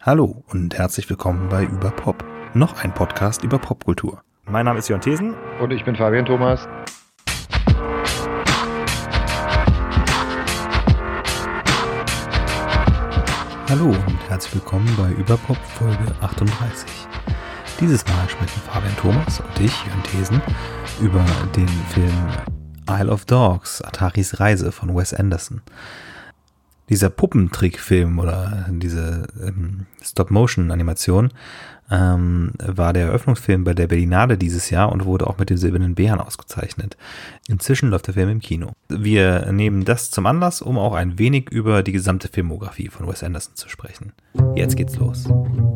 Hallo und herzlich willkommen bei Überpop, noch ein Podcast über Popkultur. Mein Name ist Jörn Thesen. Und ich bin Fabian Thomas. Hallo und herzlich willkommen bei Überpop Folge 38. Dieses Mal sprechen Fabian Thomas und ich, Jörn Thesen, über den Film Isle of Dogs, Ataris Reise von Wes Anderson. Dieser Puppentrickfilm oder diese Stop-Motion-Animation war der Eröffnungsfilm bei der Berlinale dieses Jahr und wurde auch mit dem Silbernen Bären ausgezeichnet. Inzwischen läuft der Film im Kino. Wir nehmen das zum Anlass, um auch ein wenig über die gesamte Filmografie von Wes Anderson zu sprechen. Jetzt geht's los.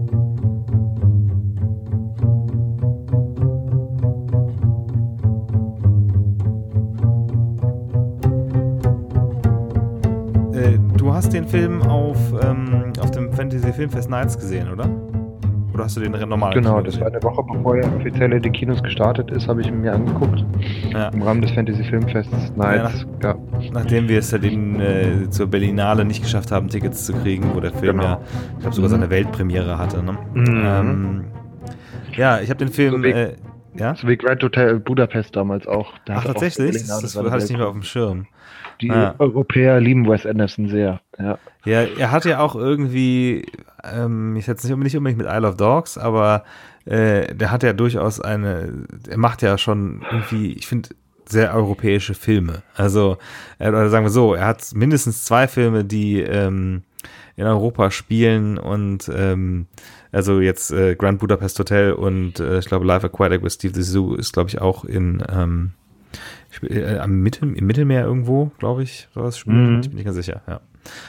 Du hast den Film auf dem Fantasy Filmfest Nights gesehen, oder? Oder hast du den normal Genau, das war eine Woche bevor er offiziell in die Kinos gestartet ist, habe ich ihn mir angeguckt. Ja. Im Rahmen des Fantasy Filmfest Nights. Ja, nachdem wir es halt zur Berlinale nicht geschafft haben, Tickets zu kriegen, wo der Film ich glaube sogar seine Weltpremiere hatte. Ne? Ja, ich habe den Film... So wie Grand Hotel Budapest damals auch. Ach, tatsächlich? Das hatte ich nicht mehr auf dem Schirm. Die Europäer lieben Wes Anderson sehr. Ja, er hat ja auch irgendwie, ich jetzt nicht unbedingt mit Isle of Dogs, aber der hat ja durchaus er macht ja schon irgendwie, ich finde, sehr europäische Filme. Also, oder sagen wir so, er hat mindestens 2 Filme, die in Europa spielen und also jetzt Grand Budapest Hotel und ich glaube Life Aquatic with Steve Zissou ist, glaube ich, auch im Mittelmeer irgendwo, glaube ich, sowas spielt. Ich bin nicht ganz sicher, ja.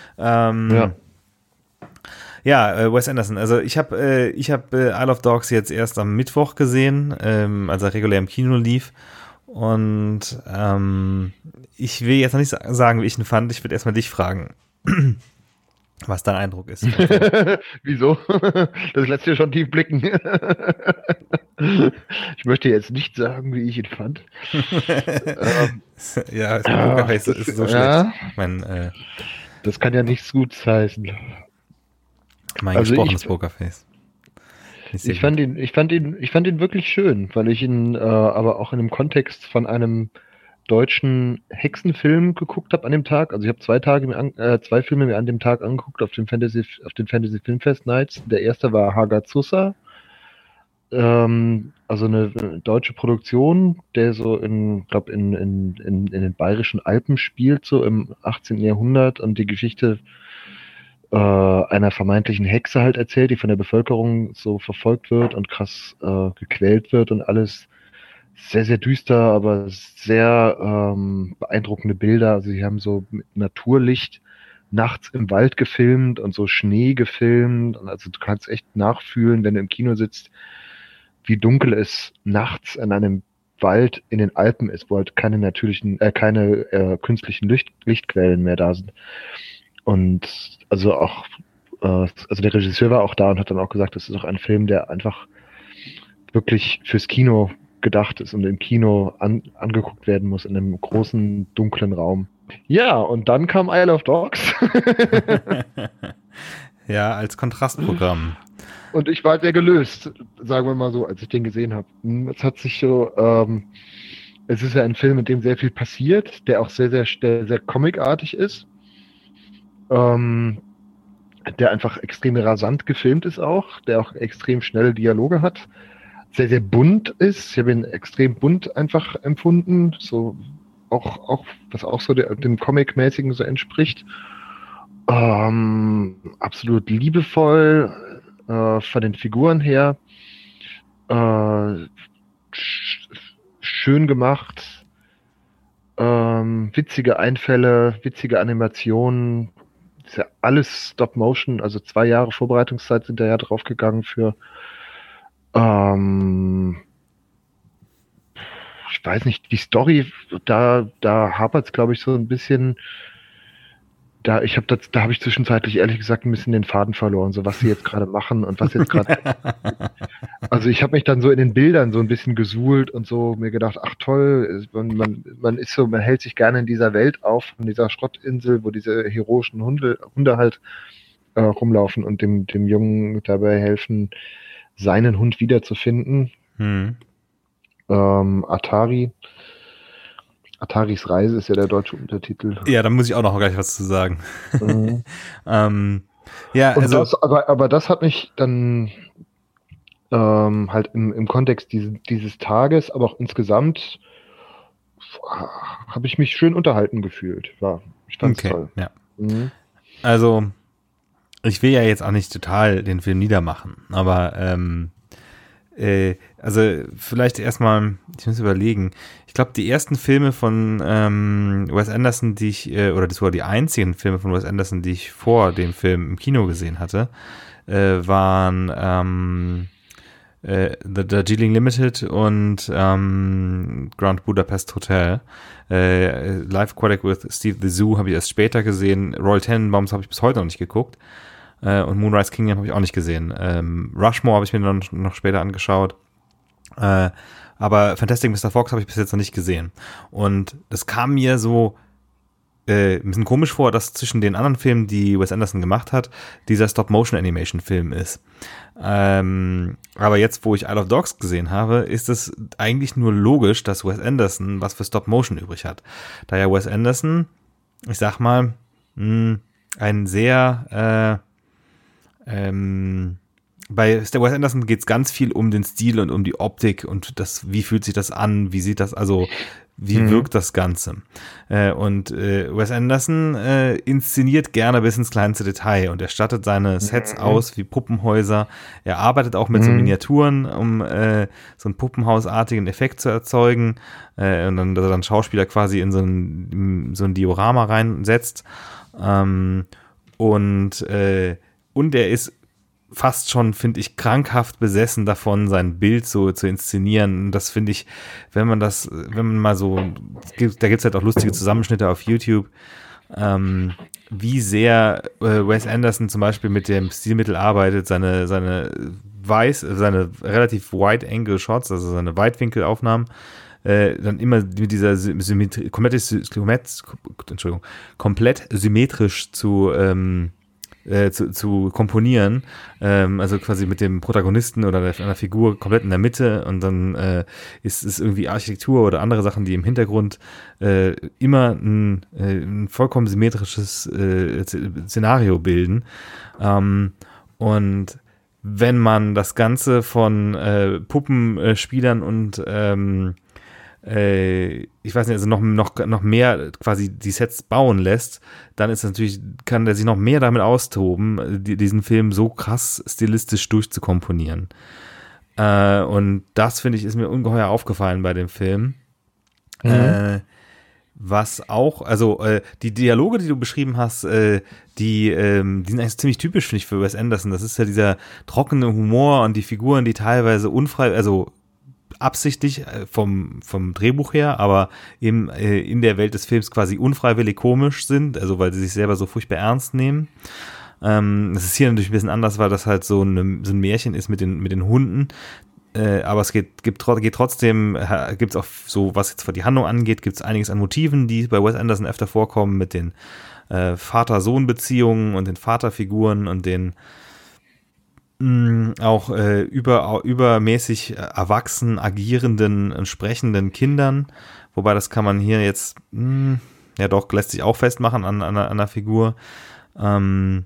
Wes Anderson. Also ich habe Isle of Dogs jetzt erst am Mittwoch gesehen, als er regulär im Kino lief. Und ich will jetzt noch nicht sagen, wie ich ihn fand. Ich würde erstmal dich fragen, was dein Eindruck ist. Wieso? Das lässt dir schon tief blicken. Ich möchte jetzt nicht sagen, wie ich ihn fand. Ja, das ist so schlecht. Ich meine, das kann ja nichts Gutes heißen. Mein gesprochenes Pokerface. Ich fand ihn wirklich schön, weil ich ihn aber auch in dem Kontext von einem deutschen Hexenfilm geguckt habe an dem Tag. Also ich habe 2 Filme mir an dem Tag angeguckt auf den Fantasy Filmfest Nights. Der erste war Hagazusa, also eine deutsche Produktion, der so in den bayerischen Alpen spielt, so im 18. Jahrhundert und die Geschichte einer vermeintlichen Hexe halt erzählt, die von der Bevölkerung so verfolgt wird und krass gequält wird und alles. Sehr, sehr düster, aber sehr beeindruckende Bilder. Also sie haben so mit Naturlicht nachts im Wald gefilmt und so Schnee gefilmt. Und also du kannst echt nachfühlen, wenn du im Kino sitzt, wie dunkel es nachts in einem Wald in den Alpen ist, wo halt keine künstlichen Lichtquellen mehr da sind. Und also auch, also der Regisseur war auch da und hat dann auch gesagt, das ist auch ein Film, der einfach wirklich fürs Kino gedacht ist und im Kino angeguckt werden muss, in einem großen, dunklen Raum. Ja, und dann kam Isle of Dogs. Ja, als Kontrastprogramm. Und ich war sehr gelöst, sagen wir mal so, als ich den gesehen habe. Es hat sich so, es ist ja ein Film, in dem sehr viel passiert, der auch sehr comicartig ist. Der einfach extrem rasant gefilmt ist auch, der auch extrem schnelle Dialoge hat. Sehr, sehr bunt ist. Ich habe ihn extrem bunt einfach empfunden, so auch was auch so dem Comic-mäßigen so entspricht. Absolut liebevoll von den Figuren her. Schön gemacht. Witzige Einfälle, witzige Animationen. Ist ja alles Stop-Motion, also 2 Jahre Vorbereitungszeit sind da ja draufgegangen für ich weiß nicht, die Story, da hapert es, glaube ich, so ein bisschen. Da habe ich zwischenzeitlich ehrlich gesagt ein bisschen den Faden verloren, so was sie jetzt gerade machen und was jetzt gerade. Also ich habe mich dann so in den Bildern so ein bisschen gesuhlt und so mir gedacht, ach toll, man hält sich gerne in dieser Welt auf, in dieser Schrottinsel, wo diese heroischen Hunde halt rumlaufen und dem Jungen dabei helfen, seinen Hund wiederzufinden. Ataris Reise ist ja der deutsche Untertitel. Ja, da muss ich auch noch gleich was zu sagen. Ja, und also aber das hat mich dann halt im Kontext dieses Tages, aber auch insgesamt habe ich mich schön unterhalten gefühlt. Ich fand's toll. Ja. Also ich will ja jetzt auch nicht total den Film niedermachen, aber also vielleicht erstmal, ich muss überlegen, ich glaube, die ersten Filme von Wes Anderson, oder das waren die einzigen Filme von Wes Anderson, die ich vor dem Film im Kino gesehen hatte, waren The Darjeeling Limited und Grand Budapest Hotel. Live Aquatic with Steve the Zoo habe ich erst später gesehen. Royal Tenenbaums habe ich bis heute noch nicht geguckt. Und Moonrise Kingdom habe ich auch nicht gesehen. Rushmore habe ich mir noch später angeschaut. Aber Fantastic Mr. Fox habe ich bis jetzt noch nicht gesehen. Und das kam mir so ein bisschen komisch vor, dass zwischen den anderen Filmen, die Wes Anderson gemacht hat, dieser Stop-Motion-Animation-Film ist. Aber jetzt, wo ich Isle of Dogs gesehen habe, ist es eigentlich nur logisch, dass Wes Anderson was für Stop-Motion übrig hat. Da ja Wes Anderson, ich sag mal, ein sehr bei Wes Anderson geht es ganz viel um den Stil und um die Optik und wie fühlt sich das an, wie sieht das, also wie wirkt das Ganze. Und Wes Anderson inszeniert gerne bis ins kleinste Detail und er stattet seine Sets aus wie Puppenhäuser. Er arbeitet auch mit so Miniaturen, um so einen puppenhausartigen Effekt zu erzeugen. Und dann, dass er dann Schauspieler quasi in so ein Diorama reinsetzt. Und er ist fast schon, finde ich, krankhaft besessen davon, sein Bild so zu inszenieren. Und das finde ich, wenn man mal so, da gibt es halt auch lustige Zusammenschnitte auf YouTube, wie sehr Wes Anderson zum Beispiel mit dem Stilmittel arbeitet, seine relativ Wide-Angle-Shots, also seine Weitwinkelaufnahmen, dann immer mit dieser komplett symmetrisch zu komponieren, also quasi mit dem Protagonisten oder einer Figur komplett in der Mitte und dann ist es irgendwie Architektur oder andere Sachen, die im Hintergrund immer ein vollkommen symmetrisches Szenario bilden. Und wenn man das Ganze von Puppenspielern und ich weiß nicht, also noch mehr quasi die Sets bauen lässt, dann ist natürlich, kann der sich noch mehr damit austoben, diesen Film so krass stilistisch durchzukomponieren. Und das, finde ich, ist mir ungeheuer aufgefallen bei dem Film. Was auch, also die Dialoge, die du beschrieben hast, die sind eigentlich ziemlich typisch, finde ich, für Wes Anderson. Das ist ja dieser trockene Humor und die Figuren, die teilweise absichtlich vom Drehbuch her, aber eben in der Welt des Films quasi unfreiwillig komisch sind, also weil sie sich selber so furchtbar ernst nehmen. Das ist hier natürlich ein bisschen anders, weil das halt so ein Märchen ist mit den Hunden. Aber es gibt trotzdem, gibt es auch so, was jetzt die Handlung angeht, gibt es einiges an Motiven, die bei Wes Anderson öfter vorkommen, mit den Vater-Sohn-Beziehungen und den Vaterfiguren und den auch übermäßig erwachsen agierenden und sprechenden Kindern, wobei das kann man hier jetzt, ja doch, lässt sich auch festmachen an einer Figur. Aber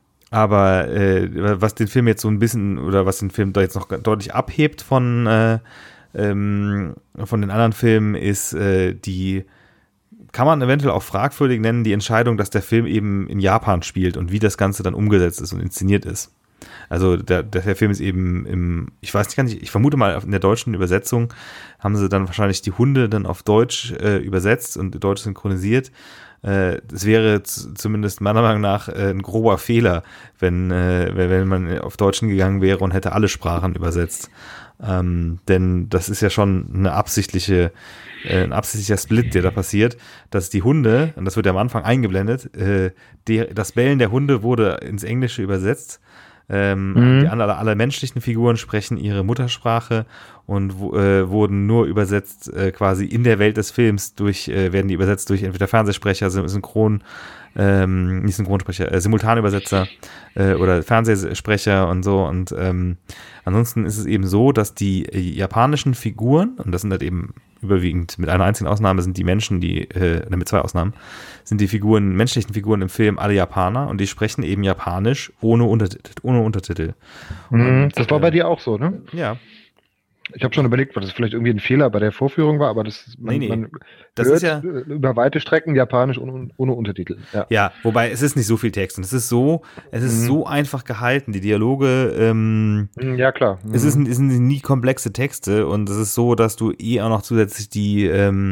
was den Film jetzt so ein bisschen, oder was den Film da jetzt noch deutlich abhebt von den anderen Filmen, ist die, kann man eventuell auch fragwürdig nennen, die Entscheidung, dass der Film eben in Japan spielt und wie das Ganze dann umgesetzt ist und inszeniert ist. Also der Film ist eben ich weiß nicht, ich vermute mal, in der deutschen Übersetzung haben sie dann wahrscheinlich die Hunde dann auf Deutsch übersetzt und deutsch synchronisiert. Das wäre zumindest meiner Meinung nach ein grober Fehler, wenn man auf Deutschen gegangen wäre und hätte alle Sprachen übersetzt. Denn das ist ja schon ein absichtlicher Split, der da passiert, dass die Hunde, und das wird ja am Anfang eingeblendet, das Bellen der Hunde wurde ins Englische übersetzt. Alle menschlichen Figuren sprechen ihre Muttersprache und wurden nur übersetzt quasi in der Welt des Films werden die übersetzt durch entweder Fernsehsprecher, Synchronsprecher nicht Synchronsprecher, Simultanübersetzer oder Fernsehsprecher und so. Und ansonsten ist es eben so, dass die japanischen Figuren, und das sind halt eben überwiegend, mit einer einzigen Ausnahme sind die Menschen, mit zwei Ausnahmen, sind die menschlichen Figuren im Film alle Japaner und die sprechen eben Japanisch ohne Untertitel. Und, das war bei dir auch so, ne? Ja. Ich habe schon überlegt, was das vielleicht irgendwie ein Fehler bei der Vorführung war, aber man das hört ist ja über weite Strecken Japanisch ohne Untertitel. Ja, wobei es ist nicht so viel Text und es ist so einfach gehalten, die Dialoge, ja klar. es sind nie komplexe Texte und es ist so, dass du auch noch zusätzlich die,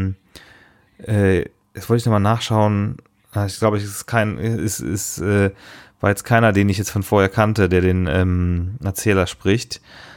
jetzt wollte ich nochmal nachschauen, ich glaube, war jetzt keiner, den ich jetzt von vorher kannte, der den Erzähler spricht.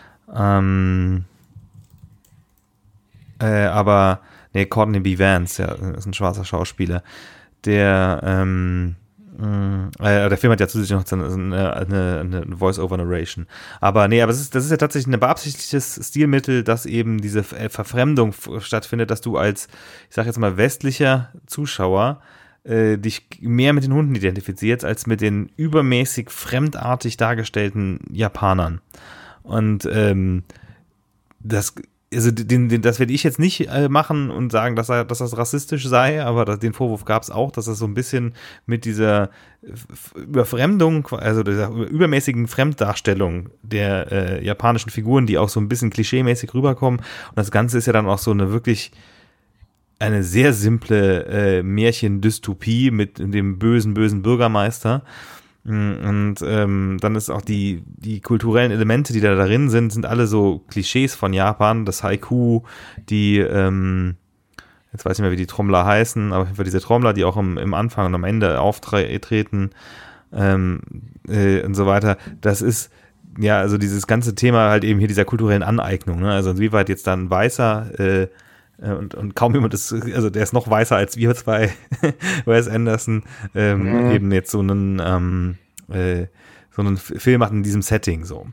Aber Courtney B. Vance, ja, ist ein schwarzer Schauspieler. Der Film hat ja zusätzlich noch eine Voice-over-Narration. Aber das ist ja tatsächlich ein beabsichtigtes Stilmittel, dass eben diese Verfremdung stattfindet, dass du als, ich sag jetzt mal, westlicher Zuschauer dich mehr mit den Hunden identifizierst, als mit den übermäßig fremdartig dargestellten Japanern. Und das werde ich jetzt nicht machen und sagen, dass das rassistisch sei, aber den Vorwurf gab es auch, dass das so ein bisschen mit dieser Überfremdung, also dieser übermäßigen Fremddarstellung der japanischen Figuren, die auch so ein bisschen klischeemäßig rüberkommen. Und das Ganze ist ja dann auch so eine sehr simple Märchendystopie mit dem bösen Bürgermeister. Und dann ist auch die kulturellen Elemente, die da darin sind alle so Klischees von Japan. Das Haiku, jetzt weiß ich nicht mehr, wie die Trommler heißen, aber auf jeden Fall diese Trommler, die auch im Anfang und am Ende auftreten und so weiter. Das ist ja also dieses ganze Thema halt eben hier dieser kulturellen Aneignung. Ne? Also inwieweit jetzt dann ein Weißer und kaum jemand ist, also der ist noch weißer als wir zwei, Wes Anderson, eben jetzt so einen Film macht in diesem Setting so.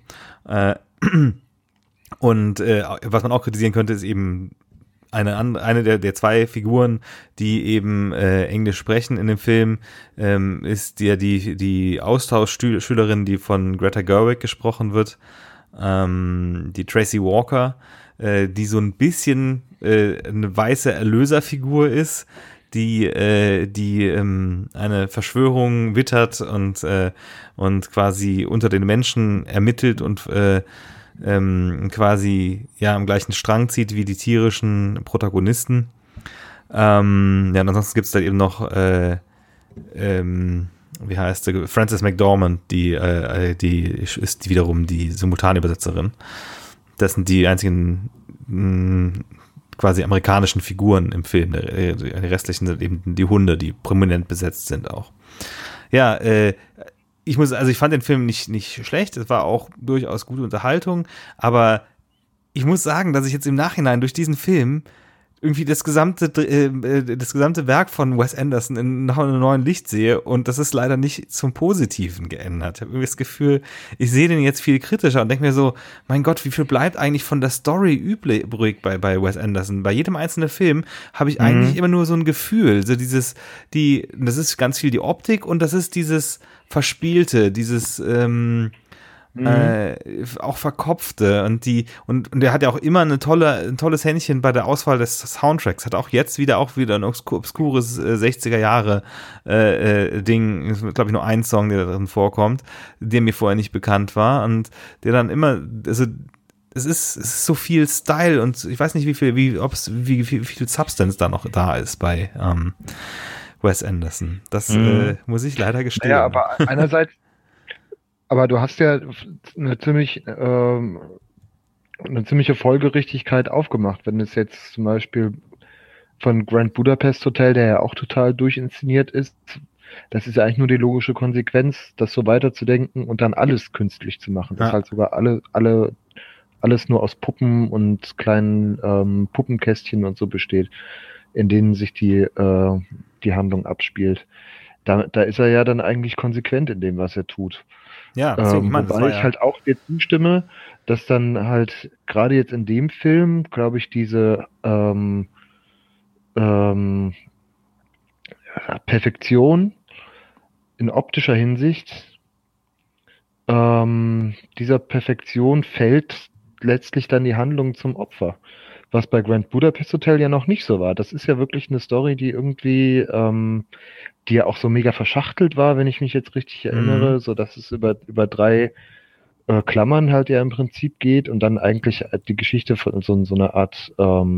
Und was man auch kritisieren könnte, ist eben eine der zwei Figuren, die eben Englisch sprechen in dem Film, ist die Austauschschülerin, die von Greta Gerwig gesprochen wird, die Tracy Walker, die so ein bisschen eine weiße Erlöserfigur ist, die eine Verschwörung wittert und quasi unter den Menschen ermittelt und quasi ja am gleichen Strang zieht wie die tierischen Protagonisten. Und ansonsten gibt es da eben noch wie heißt sie? Frances McDormand, die ist wiederum die Simultanübersetzerin. Das sind die einzigen quasi amerikanischen Figuren im Film. Die restlichen sind eben die Hunde, die prominent besetzt sind auch. Ja, ich fand den Film nicht schlecht. Es war auch durchaus gute Unterhaltung, aber ich muss sagen, dass ich jetzt im Nachhinein durch diesen Film irgendwie das gesamte Werk von Wes Anderson in noch einem neuen Licht sehe und das ist leider nicht zum Positiven geändert. Ich habe irgendwie das Gefühl, ich sehe den jetzt viel kritischer und denke mir so, mein Gott, wie viel bleibt eigentlich von der Story übrig bei Wes Anderson? Bei jedem einzelnen Film habe ich eigentlich immer nur so ein Gefühl, so das ist ganz viel die Optik und das ist dieses Verspielte, dieses auch Verkopfte und der hat ja auch immer ein tolles Händchen bei der Auswahl des Soundtracks, hat auch wieder ein obskures 60er Jahre Ding, glaube ich nur ein Song, der da drin vorkommt, der mir vorher nicht bekannt war und der dann immer, also es ist so viel Style und ich weiß nicht wie viel Substance da noch da ist bei Wes Anderson. Das muss ich leider gestehen. Ja, aber einerseits aber du hast ja eine ziemliche Folgerichtigkeit aufgemacht, wenn es jetzt zum Beispiel von Grand Budapest Hotel, der ja auch total durchinszeniert ist, das ist ja eigentlich nur die logische Konsequenz, das so weiterzudenken und dann alles künstlich zu machen. Das halt sogar alles nur aus Puppen und kleinen Puppenkästchen und so besteht, in denen sich die Handlung abspielt. Da ist er ja dann eigentlich konsequent in dem, was er tut. Ja, wobei ich halt auch dir zustimme, dass dann halt gerade jetzt in dem Film, glaube ich, diese Perfektion in optischer Hinsicht dieser Perfektion fällt letztlich dann die Handlung zum Opfer. Was bei Grand Budapest Hotel ja noch nicht so war. Das ist ja wirklich eine Story, die irgendwie, die ja auch so mega verschachtelt war, wenn ich mich jetzt richtig erinnere, so dass es über 3 Klammern halt ja im Prinzip geht und dann eigentlich die Geschichte von so einer Art,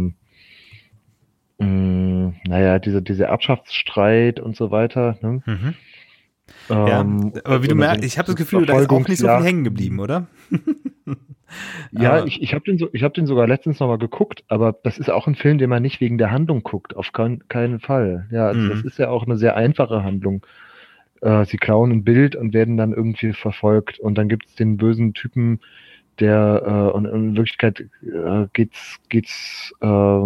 dieser Erbschaftsstreit und so weiter. Ne? Ja, aber wie du merkst, ich habe das Gefühl, da ist auch nicht so viel hängen geblieben, oder? Ja, ich habe den sogar letztens nochmal geguckt, aber das ist auch ein Film, den man nicht wegen der Handlung guckt, auf keinen Fall. Ja, also das ist ja auch eine sehr einfache Handlung. Sie klauen ein Bild und werden dann irgendwie verfolgt und dann gibt es den bösen Typen, der und in Wirklichkeit geht's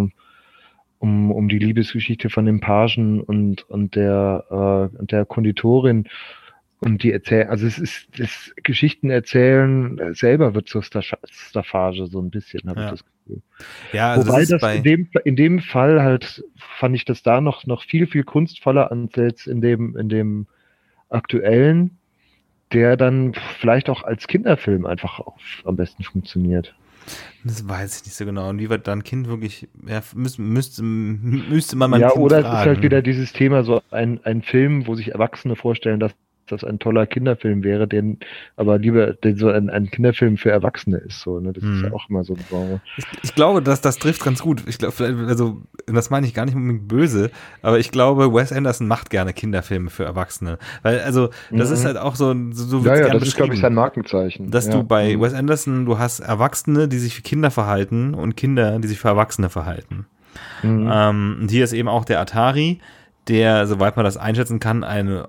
um die Liebesgeschichte von dem Pagen und der Konditorin. Und die erzählen, also es ist das Geschichten erzählen selber wird zur Staffage so ein bisschen, habe ich das Gefühl. Ja, also wobei das in dem Fall halt fand ich das da noch viel, viel kunstvoller als in dem aktuellen, der dann vielleicht auch als Kinderfilm einfach auch am besten funktioniert. Das weiß ich nicht so genau. Und wie wird dann ein Kind wirklich, ja, müsste man mal ja, Kind oder fragen. Es ist halt wieder dieses Thema, so ein Film, wo sich Erwachsene vorstellen, dass das ein toller Kinderfilm wäre, aber lieber so ein Kinderfilm für Erwachsene ist. So, ne? Das ist ja auch immer so ein Genre. Ich glaube, das trifft ganz gut. Ich glaube, also das meine ich gar nicht unbedingt böse, aber ich glaube, Wes Anderson macht gerne Kinderfilme für Erwachsene. Weil, also, das ist halt auch so ja, das ist, glaube ich, sein Markenzeichen. Dass du bei Wes Anderson, du hast Erwachsene, die sich für Kinder verhalten und Kinder, die sich für Erwachsene verhalten. Und hier ist eben auch der Atari, der, soweit man das einschätzen kann,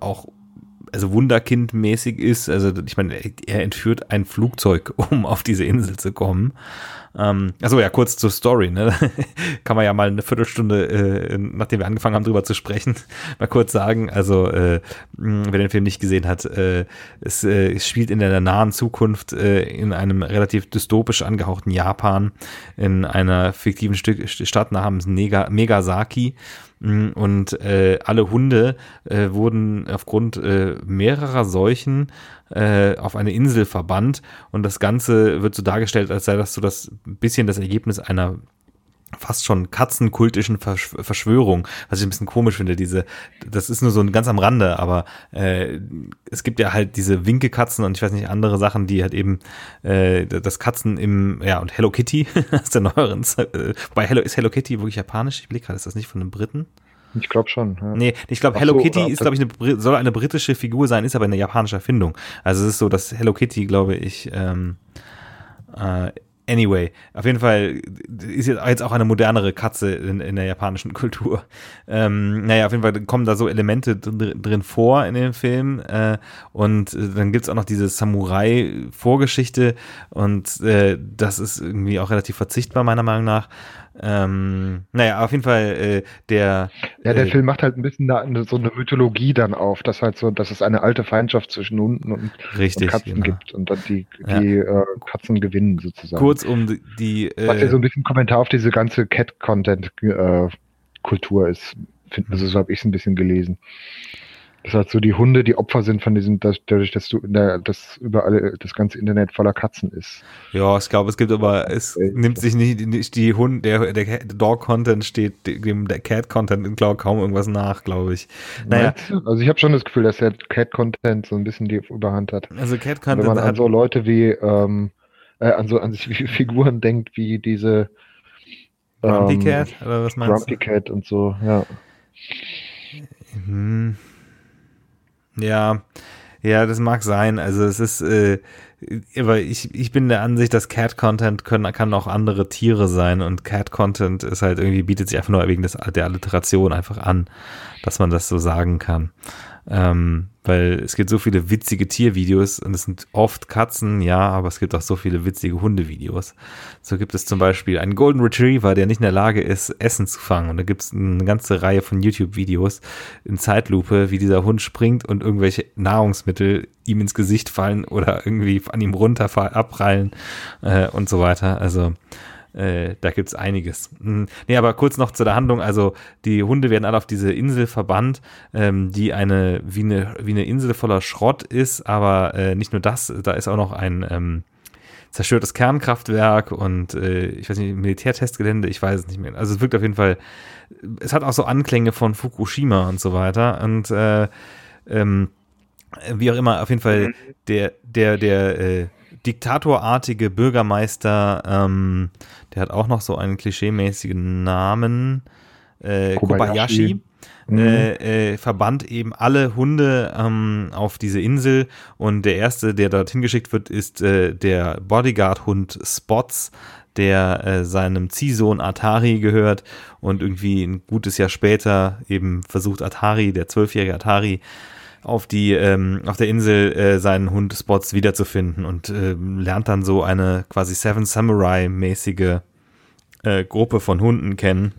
also Wunderkind-mäßig ist. Also ich meine, er entführt ein Flugzeug, um auf diese Insel zu kommen. Achso, ja, kurz zur Story, ne? Kann man ja mal eine Viertelstunde, nachdem wir angefangen haben, drüber zu sprechen, mal kurz sagen. Also, wer den Film nicht gesehen hat, es spielt in der nahen Zukunft in einem relativ dystopisch angehauchten Japan, in einer fiktiven Stadt namens Megasaki. Und alle Hunde wurden aufgrund mehrerer Seuchen auf eine Insel verbannt und das Ganze wird so dargestellt, als sei das so das bisschen das Ergebnis einer fast schon katzenkultischen Verschwörung, was ich ein bisschen komisch finde. Das ist nur so ein ganz am Rande, aber es gibt ja halt diese Winkekatzen und ich weiß nicht, andere Sachen, die halt eben das Katzen und Hello Kitty aus der neueren Zeit. Ist Hello Kitty wirklich japanisch? Ich blicke gerade, ist das nicht von einem Briten? Ich glaube schon. Ja. Nee, ich glaube, Hello Kitty ist, glaube ich, soll eine britische Figur sein, ist aber eine japanische Erfindung. Also es ist so, dass Hello Kitty, glaube ich, anyway, auf jeden Fall ist jetzt auch eine modernere Katze in der japanischen Kultur. Auf jeden Fall kommen da so Elemente drin vor in dem Film und dann gibt's auch noch diese Samurai-Vorgeschichte und das ist irgendwie auch relativ verzichtbar, meiner Meinung nach. Auf jeden Fall der Film macht halt ein bisschen so eine Mythologie dann auf, dass es eine alte Feindschaft zwischen Hunden und Katzen gibt und dann die Katzen gewinnen sozusagen. Kurzum die was ja so ein bisschen Kommentar auf diese ganze Cat-Content-Kultur ist, also so habe ich es ein bisschen gelesen. Das heißt so die Hunde, die Opfer sind von diesem, dadurch, dass dass überall das ganze Internet voller Katzen ist. Ja, ich glaube, nimmt sich nicht die der Dog-Content steht dem der Cat-Content kaum irgendwas nach, glaube ich. Naja. Also ich habe schon das Gefühl, dass der Cat-Content so ein bisschen die Überhand hat. Also Cat-Content wenn man an so Leute wie, an sich wie Figuren denkt, wie diese Grumpy Cat, oder was meinst Grumpy Cat und so, ja. Ja, das mag sein. Also es ist, aber ich bin der Ansicht, dass Cat-Content kann auch andere Tiere sein und Cat-Content ist halt irgendwie, bietet sich einfach nur wegen der Alliteration einfach an, dass man das so sagen kann. Weil es gibt so viele witzige Tiervideos und es sind oft Katzen, ja, aber es gibt auch so viele witzige Hundevideos. So gibt es zum Beispiel einen Golden Retriever, der nicht in der Lage ist, Essen zu fangen. Und da gibt es eine ganze Reihe von YouTube-Videos in Zeitlupe, wie dieser Hund springt und irgendwelche Nahrungsmittel ihm ins Gesicht fallen oder irgendwie an ihm runter abprallen und so weiter. Also Da gibt's einiges. Nee, aber kurz noch zu der Handlung. Also die Hunde werden alle auf diese Insel verbannt, die wie eine Insel voller Schrott ist, aber nicht nur das, da ist auch noch ein zerstörtes Kernkraftwerk und ich weiß nicht, Militärtestgelände, ich weiß es nicht mehr. Also es wirkt auf jeden Fall, es hat auch so Anklänge von Fukushima und so weiter und wie auch immer, auf jeden Fall der diktatorartige Bürgermeister, der hat auch noch so einen klischeemäßigen Namen, Kobayashi. Verbannt eben alle Hunde auf diese Insel und der erste, der dorthin geschickt wird, ist der Bodyguard-Hund Spots, der seinem Ziehsohn Atari gehört und irgendwie ein gutes Jahr später eben versucht Atari, der 12-jährige Atari, auf der Insel seinen Hund Spots wiederzufinden und lernt dann so eine quasi Seven Samurai-mäßige Gruppe von Hunden kennen.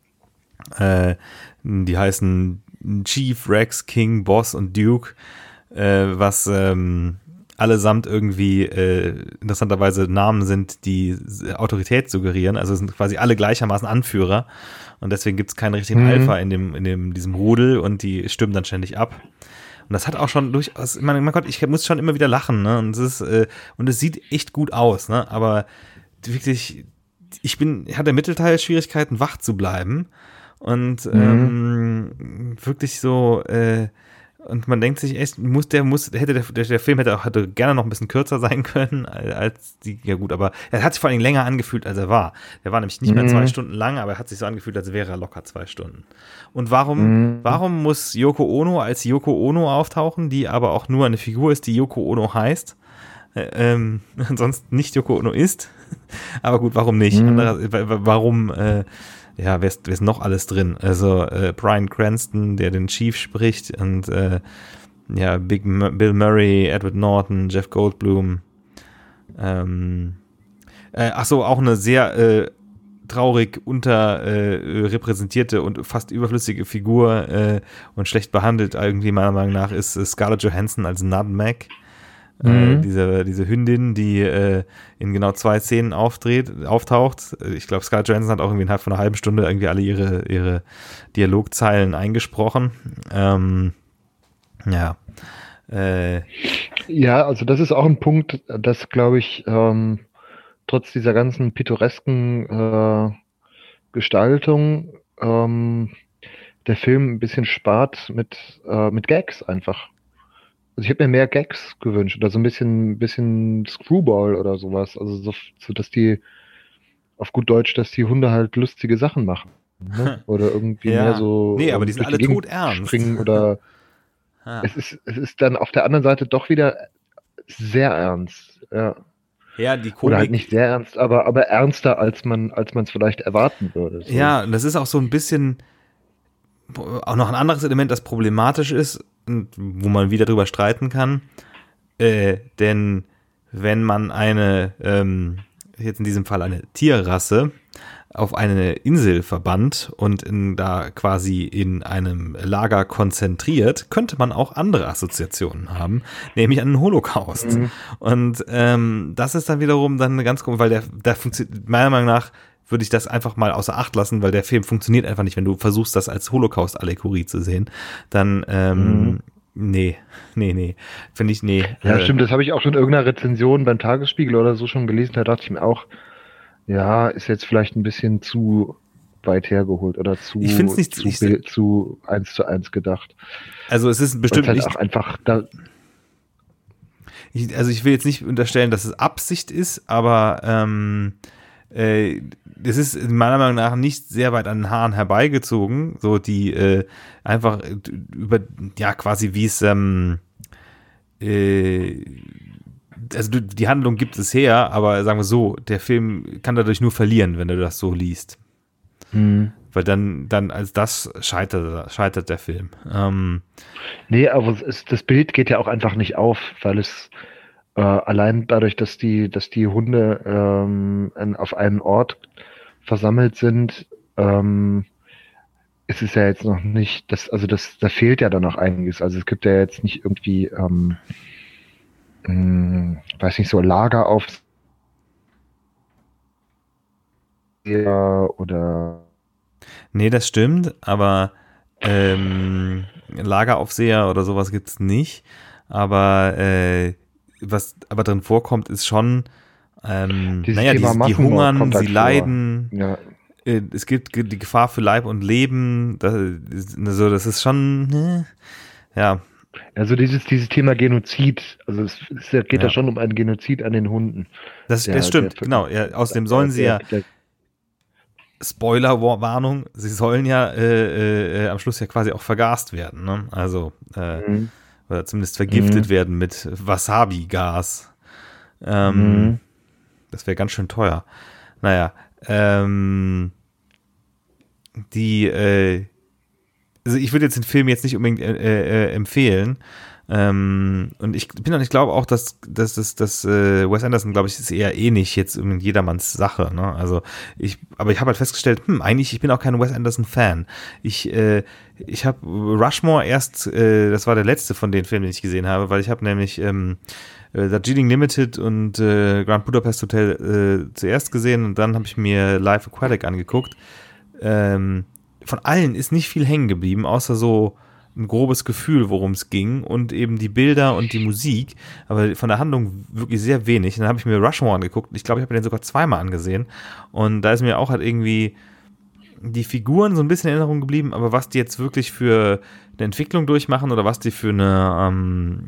Die heißen Chief, Rex, King, Boss und Duke, was allesamt irgendwie interessanterweise Namen sind, die Autorität suggerieren. Also sind quasi alle gleichermaßen Anführer und deswegen gibt es keinen richtigen Alpha in diesem Rudel und die stimmen dann ständig ab. Und das hat auch schon durchaus, mein Gott, ich muss schon immer wieder lachen, ne? Und es sieht echt gut aus, ne? Aber wirklich, hatte Mittelteil-Schwierigkeiten, wach zu bleiben. Und wirklich so, und man denkt sich echt, der Film hätte gerne noch ein bisschen kürzer sein können als die, ja gut, aber er hat sich vor allem länger angefühlt, als er war. Der war nämlich nicht mehr 2 Stunden lang, aber er hat sich so angefühlt, als wäre er locker 2 Stunden. Und warum muss Yoko Ono als Yoko Ono auftauchen, die aber auch nur eine Figur ist, die Yoko Ono heißt, sonst nicht Yoko Ono ist? Aber gut, warum nicht? Warum, wer ist noch alles drin? Also Bryan Cranston, der den Chief spricht und Bill Murray, Edward Norton, Jeff Goldblum. Auch eine sehr traurig unterrepräsentierte und fast überflüssige Figur und schlecht behandelt irgendwie meiner Meinung nach ist Scarlett Johansson als Nutmeg. Diese Hündin, die in genau 2 Szenen auftaucht. Ich glaube, Scarlett Johansson hat auch irgendwie innerhalb von einer halben Stunde irgendwie alle ihre Dialogzeilen eingesprochen. Ja, also das ist auch ein Punkt, das glaube ich trotz dieser ganzen pittoresken Gestaltung der Film ein bisschen spart mit Gags einfach. Also ich habe mir mehr Gags gewünscht oder so ein bisschen Screwball oder sowas. Also so dass die, auf gut Deutsch, dass die Hunde halt lustige Sachen machen. Ne? Oder irgendwie mehr so. Nee, aber die sind alle todernst. Springen oder es ist dann auf der anderen Seite doch wieder sehr ernst. Ja. Ja, die Komik. Oder halt nicht sehr ernst, aber ernster, als man es vielleicht erwarten würde. So. Ja, und das ist auch so ein bisschen auch noch ein anderes Element, das problematisch ist und wo man wieder drüber streiten kann. Denn wenn man jetzt in diesem Fall eine Tierrasse auf eine Insel verbannt und da quasi in einem Lager konzentriert, könnte man auch andere Assoziationen haben, nämlich an den Holocaust. Und das ist dann wiederum dann eine ganz komische, weil der funktioniert, meiner Meinung nach, würde ich das einfach mal außer Acht lassen, weil der Film funktioniert einfach nicht, wenn du versuchst, das als Holocaust-Allegorie zu sehen. Dann, nee. Finde ich, nee. Ja, stimmt, das habe ich auch schon in irgendeiner Rezension beim Tagesspiegel oder so schon gelesen, da dachte ich mir auch, ja, ist jetzt vielleicht ein bisschen zu weit hergeholt oder zu 1:1 gedacht. Also es ist bestimmt halt nicht auch einfach da. Ich will jetzt nicht unterstellen, dass es Absicht ist, aber das ist meiner Meinung nach nicht sehr weit an den Haaren herbeigezogen, so die einfach über, ja, quasi wie es also die Handlung gibt es her, aber sagen wir so, der Film kann dadurch nur verlieren, wenn du das so liest. Weil dann als das scheitert der Film. Nee, aber das Bild geht ja auch einfach nicht auf, weil es allein dadurch, dass die Hunde auf einem Ort versammelt sind, ist es ja jetzt noch nicht, da fehlt ja dann noch einiges. Also es gibt ja jetzt nicht irgendwie, weiß nicht, so Lager auf oder Nee, das stimmt, aber Lageraufseher oder sowas gibt's nicht. Aber was aber drin vorkommt, ist schon, dieses Thema die Massenmord hungern, kommt sie halt vor. leiden, Ja, es gibt die Gefahr für Leib und Leben. Das ist schon, ja, also dieses Thema Genozid, also es geht da ja. schon um einen Genozid an den Hunden. Das stimmt, genau. Ja, außerdem sollen sie ja, Der Spoiler-Warnung, sie sollen ja am Schluss ja quasi auch vergast werden, ne? Also, mhm. oder zumindest vergiftet Mhm. werden mit Wasabi-Gas. Mhm. Das wäre ganz schön teuer. Naja, die, also ich würde jetzt den Film jetzt nicht unbedingt empfehlen. Und ich glaube auch, dass Wes Anderson, glaube ich, ist eher nicht jetzt irgendwie jedermanns Sache. Ne? Also aber ich habe halt festgestellt, eigentlich, ich bin auch kein Wes Anderson-Fan. Ich habe Rushmore erst, das war der letzte von den Filmen, den ich gesehen habe, weil ich habe nämlich Darjeeling Limited und Grand Budapest Hotel zuerst gesehen und dann habe ich mir Life Aquatic angeguckt. Von allen ist nicht viel hängen geblieben, außer so ein grobes Gefühl, worum es ging und eben die Bilder und die Musik, aber von der Handlung wirklich sehr wenig. Und dann habe ich mir Rushmore angeguckt. Ich glaube, ich habe mir den sogar zweimal angesehen und da ist mir auch halt irgendwie die Figuren so ein bisschen in Erinnerung geblieben, aber was die jetzt wirklich für eine Entwicklung durchmachen oder was die für eine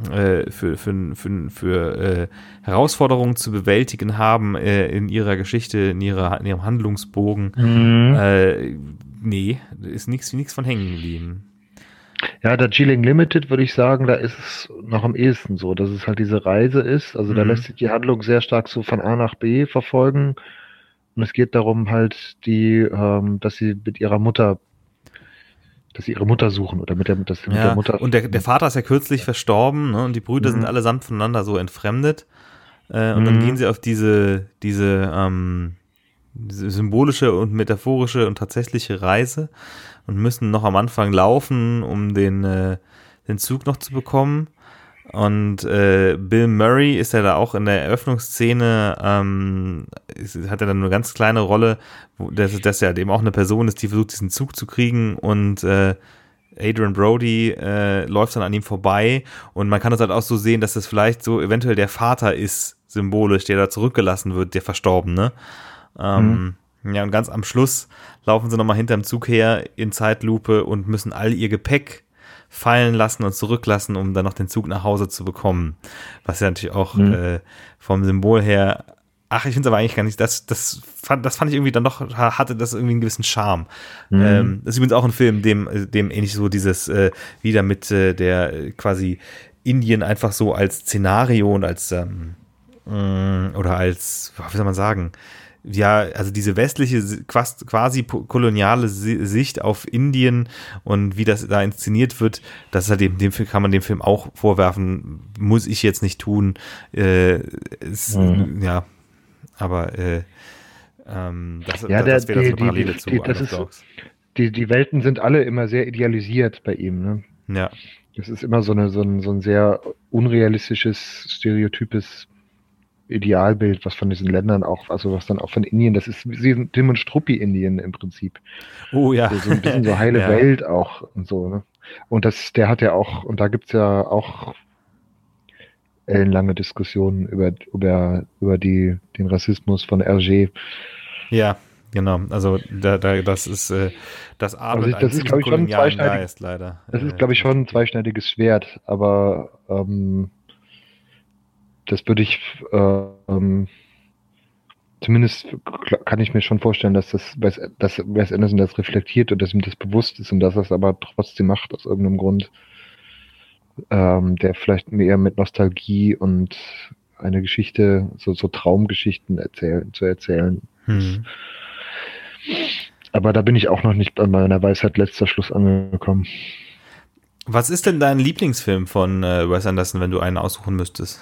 für Herausforderungen zu bewältigen haben in ihrer Geschichte, in ihrem Handlungsbogen, nee, ist nichts von hängen geblieben. Ja, Darjeeling Limited würde ich sagen, da ist es noch am ehesten so, dass es halt diese Reise ist. Also da lässt sich die Handlung sehr stark so von A nach B verfolgen. Und es geht darum halt, dass sie mit ihrer Mutter, dass sie ihre Mutter suchen oder dass sie mit der Mutter. Und der Vater ist ja kürzlich verstorben, ne, und die Brüder sind allesamt voneinander so entfremdet. Und dann gehen sie auf diese symbolische und metaphorische und tatsächliche Reise und müssen noch am Anfang laufen, um den Zug noch zu bekommen. Und Bill Murray ist ja da auch in der Eröffnungsszene, hat er dann eine ganz kleine Rolle, dass er eben auch eine Person ist, die versucht, diesen Zug zu kriegen und Adrian Brody läuft dann an ihm vorbei und man kann das halt auch so sehen, dass das vielleicht so eventuell der Vater ist, symbolisch, der da zurückgelassen wird, der Verstorbene. Ja, und ganz am Schluss laufen sie nochmal hinterm Zug her in Zeitlupe und müssen all ihr Gepäck fallen lassen und zurücklassen, um dann noch den Zug nach Hause zu bekommen. Was ja natürlich auch vom Symbol her, ich finde es aber eigentlich gar nicht, das fand ich irgendwie dann doch, hatte das irgendwie einen gewissen Charme. Das ist übrigens auch ein Film, dem ähnlich so dieses, wieder mit der quasi Indien einfach so als Szenario und als, oder als, wie soll man sagen, ja, also diese westliche, quasi koloniale Sicht auf Indien und wie das da inszeniert wird, das ist halt dem Film, kann man dem Film auch vorwerfen, muss ich jetzt nicht tun. Ja, aber das wäre so eine Parallele zu Isle of Dogs. Die Welten sind alle immer sehr idealisiert bei ihm, ne? Ja. Das ist immer so ein sehr unrealistisches, stereotypes Idealbild, was von diesen Ländern auch, also was dann auch von Indien, das ist wie Tim und Struppi-Indien im Prinzip. Oh ja. So ein bisschen so heile Welt auch und so, ne? Und der hat ja auch, und da gibt's ja auch ellenlange Diskussionen über den Rassismus von Hergé. Ja, genau. Also das ist das atmet das ist, glaube ich, schon ein Geist, leider. Das ist, glaube ich, schon ein zweischneidiges Schwert, aber das würde ich zumindest kann ich mir schon vorstellen, dass Wes Anderson das reflektiert und dass ihm das bewusst ist und dass er es aber trotzdem macht aus irgendeinem Grund, der vielleicht mehr mit Nostalgie und eine Geschichte, so Traumgeschichten zu erzählen. Aber da bin ich auch noch nicht bei meiner Weisheit letzter Schluss angekommen. Was ist denn dein Lieblingsfilm von Wes Anderson, wenn du einen aussuchen müsstest?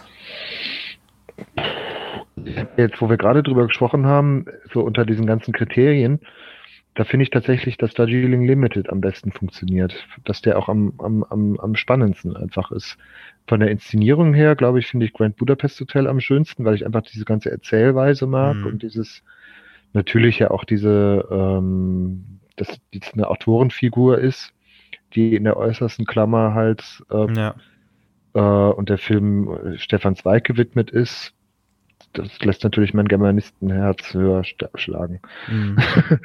Jetzt, wo wir gerade drüber gesprochen haben, so unter diesen ganzen Kriterien, da finde ich tatsächlich, dass Darjeeling Limited am besten funktioniert. Dass der auch am spannendsten einfach ist. Von der Inszenierung her, finde ich Grand Budapest Hotel am schönsten, weil ich einfach diese ganze Erzählweise mag und natürlich ja auch dass dies eine Autorenfigur ist, die in der äußersten Klammer halt Ja. und der Film Stefan Zweig gewidmet ist. Das lässt natürlich mein Germanistenherz höher schlagen. Mhm.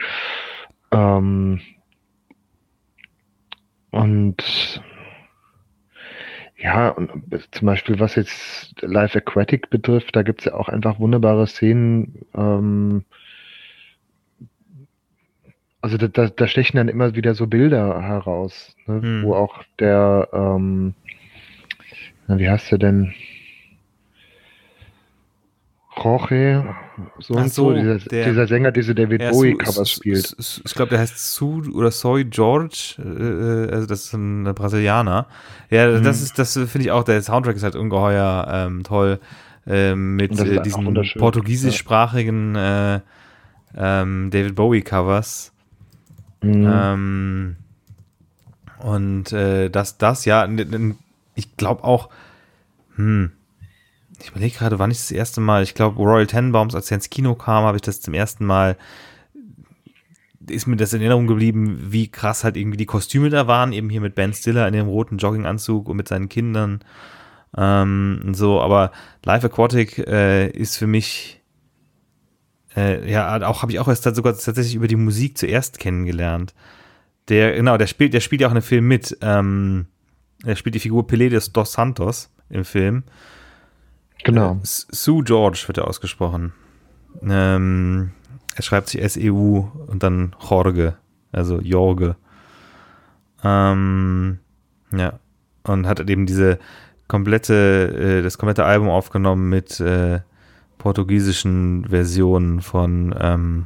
Und ja, und zum Beispiel was jetzt Live Aquatic betrifft, da gibt es ja auch einfach wunderbare Szenen. Also da stechen dann immer wieder so Bilder heraus, ne? Wo auch der, wie heißt der denn? Jorge, so Ach und so, so, dieser Sänger, diese David Bowie-Covers spielt. Ich glaube, der heißt Su oder Soy George, also das ist ein Brasilianer. Ja, das finde ich auch, der Soundtrack ist halt ungeheuer toll, mit diesen portugiesischsprachigen David Bowie-Covers. Und ich glaube auch, ich überlege gerade, wann ich das erste Mal, ich glaube Royal Tenenbaums, als er ins Kino kam, habe ich das zum ersten Mal, ist mir das in Erinnerung geblieben, wie krass halt irgendwie die Kostüme da waren, eben hier mit Ben Stiller in dem roten Jogginganzug und mit seinen Kindern und so, aber Live Aquatic ist für mich habe ich auch erst sogar tatsächlich über die Musik zuerst kennengelernt. Der spielt ja auch in dem Film mit, er spielt die Figur Pelé dos Santos im Film. Genau. Sue George wird er ausgesprochen. Er schreibt sich S-E-U und dann Jorge, also Jorge. Ja. Und hat eben das komplette Album aufgenommen mit portugiesischen Versionen von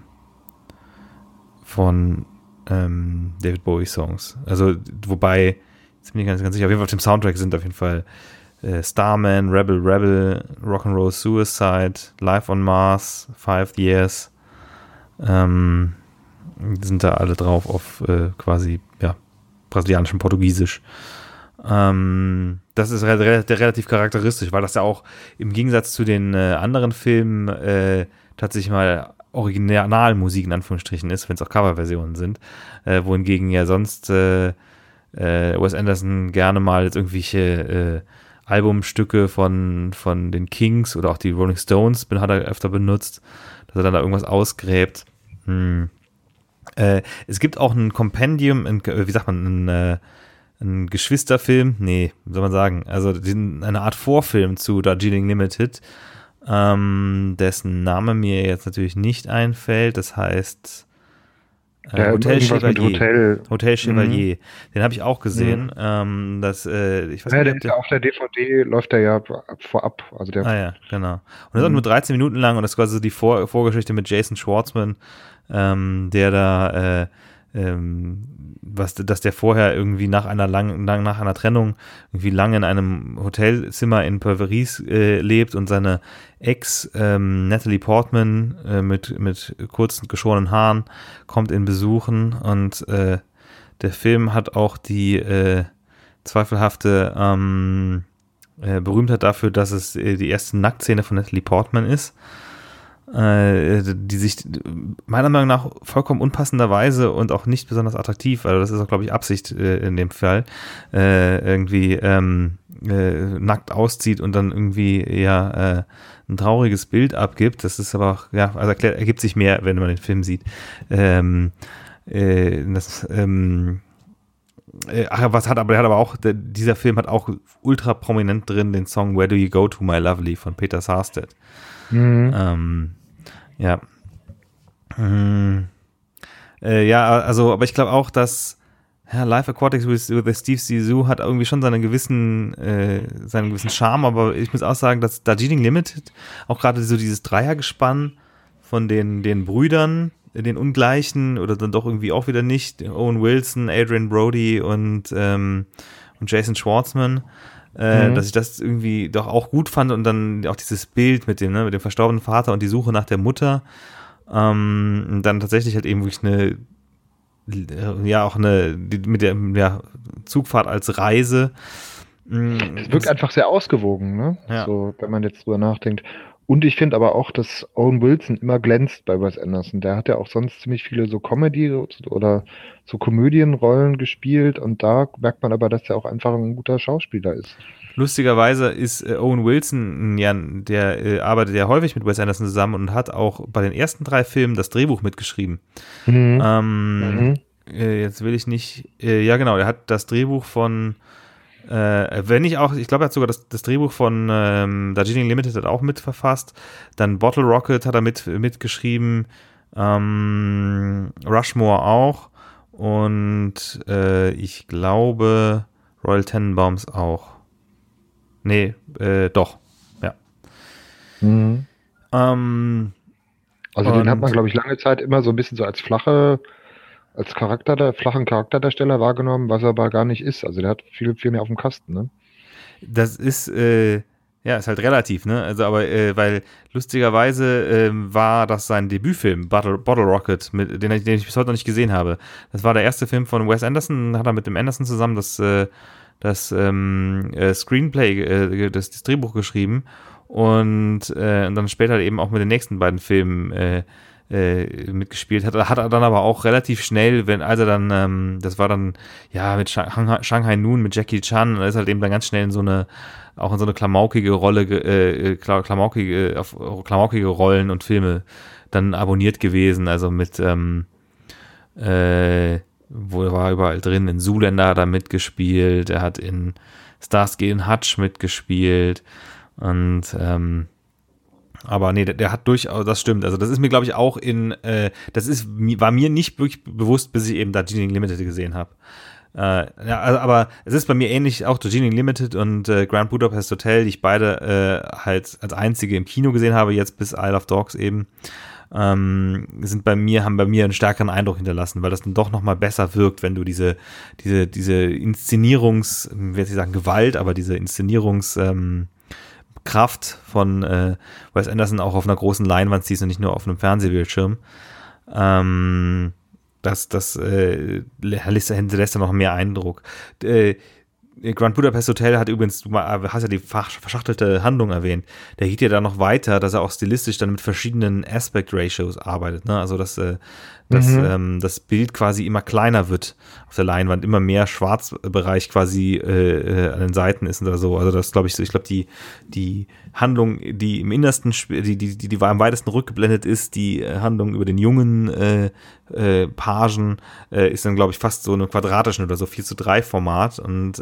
David Bowie Songs. Also, wobei, jetzt bin ich ganz sicher, auf jeden Fall auf dem Soundtrack sind auf jeden Fall Starman, Rebel Rebel, Rock'n'Roll Suicide, Life on Mars, 5 Years, sind da alle drauf auf quasi, ja, brasilianischem Portugiesisch. Das ist relativ charakteristisch, weil das ja auch im Gegensatz zu den anderen Filmen tatsächlich mal Originalmusik in Anführungsstrichen ist, wenn es auch Coverversionen sind, wohingegen ja sonst Wes Anderson gerne mal jetzt irgendwelche Albumstücke von den Kings oder auch die Rolling Stones hat er öfter benutzt, dass er dann da irgendwas ausgräbt. Es gibt auch ein Compendium, wie sagt man, ein Geschwisterfilm, wie soll man sagen, also eine Art Vorfilm zu Darjeeling Limited, dessen Name mir jetzt natürlich nicht einfällt, das heißt Hotel Chevalier. Hotel Chevalier. Den habe ich auch gesehen. Ich weiß nicht, der ist ja auf der DVD, läuft der ja vorab. Also ja, genau. Und das ist auch nur 13 Minuten lang und das ist quasi so die Vorgeschichte mit Jason Schwartzman, der da dass der vorher irgendwie nach einer Trennung irgendwie lange in einem Hotelzimmer in Paris lebt und seine Ex Natalie Portman mit kurzen geschorenen Haaren kommt ihn besuchen und der Film hat auch die zweifelhafte Berühmtheit dafür, dass es die erste Nacktszene von Natalie Portman ist, die sich meiner Meinung nach vollkommen unpassenderweise und auch nicht besonders attraktiv, also das ist auch, glaube ich, Absicht in dem Fall, irgendwie nackt auszieht und dann irgendwie eher ein trauriges Bild abgibt. Das ist aber auch, ja, also ergibt sich mehr, wenn man den Film sieht. Dieser Film hat auch ultra prominent drin den Song Where Do You Go To My Lovely von Peter Sarstedt. Ja. Aber ich glaube auch, dass Live Aquatics with Steve Zissou hat irgendwie schon seinen gewissen Charme, aber ich muss auch sagen, dass Darjeeling Limited, auch gerade so dieses Dreiergespann von den Brüdern, den Ungleichen oder dann doch irgendwie auch wieder nicht, Owen Wilson, Adrian Brody und Jason Schwartzman, dass ich das irgendwie doch auch gut fand und dann auch dieses Bild mit dem verstorbenen Vater und die Suche nach der Mutter, dann tatsächlich halt eben wirklich mit der Zugfahrt als Reise. Es wirkt einfach sehr ausgewogen, ne? Ja. So, wenn man jetzt drüber nachdenkt. Und ich finde aber auch, dass Owen Wilson immer glänzt bei Wes Anderson. Der hat ja auch sonst ziemlich viele so Comedy- oder so Komödienrollen gespielt und da merkt man aber, dass er auch einfach ein guter Schauspieler ist. Lustigerweise ist Owen Wilson, ja, der arbeitet ja häufig mit Wes Anderson zusammen und hat auch bei den ersten 3 Filmen das Drehbuch mitgeschrieben. Jetzt will ich nicht, ja genau, er hat das Drehbuch von, wenn nicht auch, ich glaube, er hat sogar das Drehbuch von Darjeeling Limited hat auch mitverfasst, dann Bottle Rocket hat er mitgeschrieben, Rushmore auch und ich glaube Royal Tenenbaums auch. Nee, doch, ja. Also den hat man, glaube ich, lange Zeit immer so ein bisschen so als flachen Charakterdarsteller wahrgenommen, was er aber gar nicht ist. Also der hat viel, viel mehr auf dem Kasten, ne? Das ist, ja, ist halt relativ, ne? Also, aber, weil lustigerweise war das sein Debütfilm, Bottle Rocket, den ich bis heute noch nicht gesehen habe. Das war der erste Film von Wes Anderson, hat er mit dem Anderson zusammen das Screenplay, das Drehbuch geschrieben und dann später eben auch mit den nächsten beiden Filmen mitgespielt hat er dann aber auch relativ schnell, das war dann ja mit Shanghai Noon, mit Jackie Chan, ist halt eben dann ganz schnell in so eine klamaukige Rolle, klamaukige Rollen und Filme dann abonniert gewesen, also mit wo er war überall drin, in Zoolander hat er mitgespielt, er hat in Starsky and Hutch mitgespielt und aber nee, der hat durchaus, das stimmt, also das ist mir glaube ich auch war mir nicht wirklich bewusst, bis ich eben Darjeeling Limited gesehen habe. Ja, aber es ist bei mir ähnlich, auch Darjeeling Limited und Grand Budapest Hotel, die ich beide halt als einzige im Kino gesehen habe, jetzt bis Isle of Dogs eben, haben bei mir einen stärkeren Eindruck hinterlassen, weil das dann doch nochmal besser wirkt, wenn du diese Inszenierungs, ich will nicht sagen Gewalt, aber diese Kraft von Wes Anderson auch auf einer großen Leinwand siehst und nicht nur auf einem Fernsehbildschirm. Das hinterlässt ja noch mehr Eindruck. Grand Budapest Hotel hat übrigens, du hast ja die verschachtelte Handlung erwähnt, der geht ja da noch weiter, dass er auch stilistisch dann mit verschiedenen Aspect Ratios arbeitet, ne? Also dass das Bild quasi immer kleiner wird auf der Leinwand, immer mehr Schwarzbereich quasi an den Seiten ist oder so. Also das glaube ich so, ich glaube die Handlung, die im Innersten, die am weitesten rückgeblendet ist, die Handlung über den jungen Pagen ist dann, glaube ich, fast so eine quadratischen oder so 4:3 Format und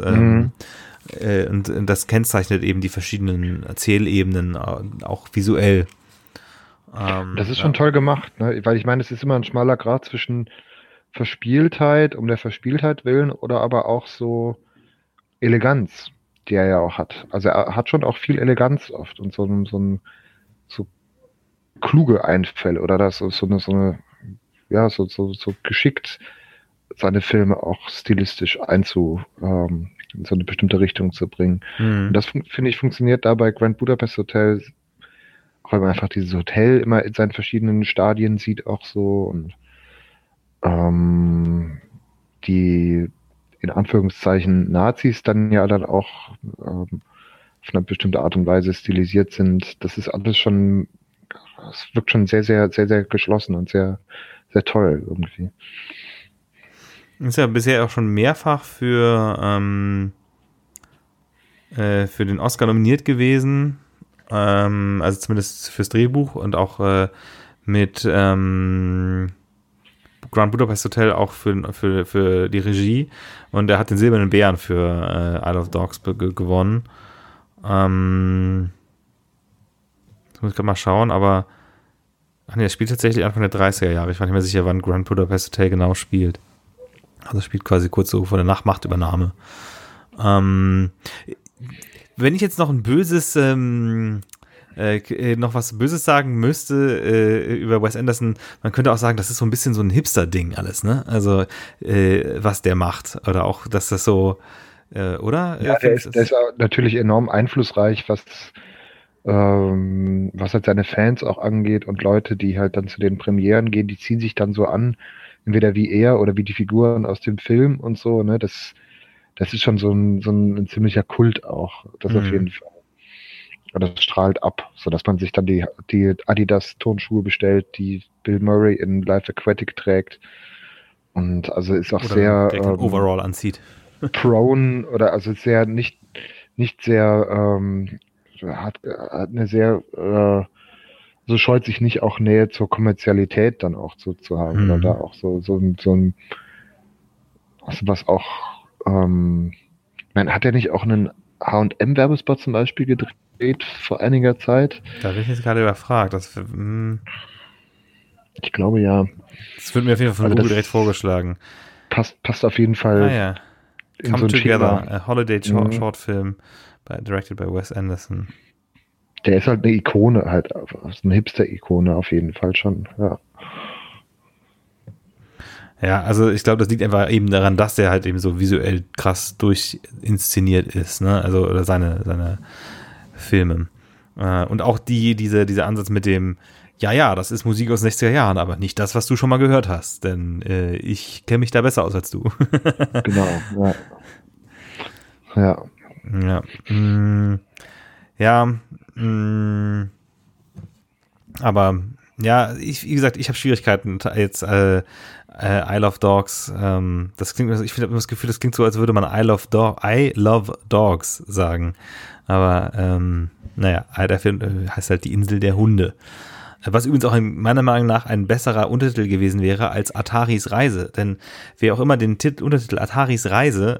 das kennzeichnet eben die verschiedenen Erzählebenen auch visuell. Das ist schon toll gemacht, ne? Weil ich meine, es ist immer ein schmaler Grat zwischen Verspieltheit, um der Verspieltheit willen, oder aber auch so Eleganz, die er ja auch hat. Also er hat schon auch viel Eleganz oft und so kluge Einfälle oder so geschickt seine Filme auch stilistisch in so eine bestimmte Richtung zu bringen. Und das finde ich funktioniert da bei Grand Budapest Hotel, auch weil man einfach dieses Hotel immer in seinen verschiedenen Stadien sieht auch so und die in Anführungszeichen Nazis dann ja dann auch auf eine bestimmte Art und Weise stilisiert sind. Das ist alles schon, es wirkt schon sehr, sehr, sehr, sehr geschlossen und sehr, sehr toll irgendwie. Ist ja bisher auch schon mehrfach für den Oscar nominiert gewesen, also zumindest fürs Drehbuch und auch mit Grand Budapest Hotel auch für die Regie und er hat den Silbernen Bären für Isle of Dogs gewonnen. Das muss ich gerade mal schauen, aber er spielt tatsächlich Anfang der 30er Jahre. Ich war nicht mehr sicher, wann Grand Budapest Hotel genau spielt. Also spielt quasi kurz so vor der Machtübernahme. Wenn ich jetzt noch ein böses noch was Böses sagen müsste über Wes Anderson, man könnte auch sagen, das ist so ein bisschen so ein Hipster-Ding alles, ne? Also was der macht oder auch, dass das so, oder? Ja, der ist auch natürlich enorm einflussreich, was halt seine Fans auch angeht und Leute, die halt dann zu den Premieren gehen, die ziehen sich dann so an, entweder wie er oder wie die Figuren aus dem Film und so, ne? Das ist schon so ein ziemlicher Kult auch, das auf jeden Fall. oder das strahlt ab, sodass man sich dann die Adidas-Turnschuhe bestellt, die Bill Murray in Life Aquatic trägt. Und also ist auch Oder sehr direkt den Overall anzieht. prone oder also sehr nicht sehr hat eine sehr so scheut sich nicht auch Nähe zur Kommerzialität dann auch zu haben oder da auch so ein also was auch hat er nicht auch einen H&M Werbespot zum Beispiel gedreht vor einiger Zeit? Da bin ich jetzt gerade überfragt. Ich glaube ja. Das wird mir auf jeden Fall von Google direkt vorgeschlagen. Passt auf jeden Fall in Come so ein Together, Schema. a Holiday Short Film, directed by Wes Anderson. Der ist halt eine Ikone, halt, eine Hipster-Ikone auf jeden Fall schon, ja. Ja, also ich glaube, das liegt einfach eben daran, dass der halt eben so visuell krass durchinszeniert ist, ne? Also, oder seine Filme. Und auch dieser Ansatz mit dem, ja, das ist Musik aus den 60er Jahren, aber nicht das, was du schon mal gehört hast, denn ich kenne mich da besser aus als du. Genau, ja. Ja. Aber ja, wie gesagt, ich habe Schwierigkeiten jetzt I Love Dogs. Das klingt, ich habe das Gefühl, das klingt so, als würde man I Love Dogs sagen. Aber naja, der Film heißt halt Die Insel der Hunde. Was übrigens auch meiner Meinung nach ein besserer Untertitel gewesen wäre als Ataris Reise. Denn wer auch immer den Untertitel Ataris Reise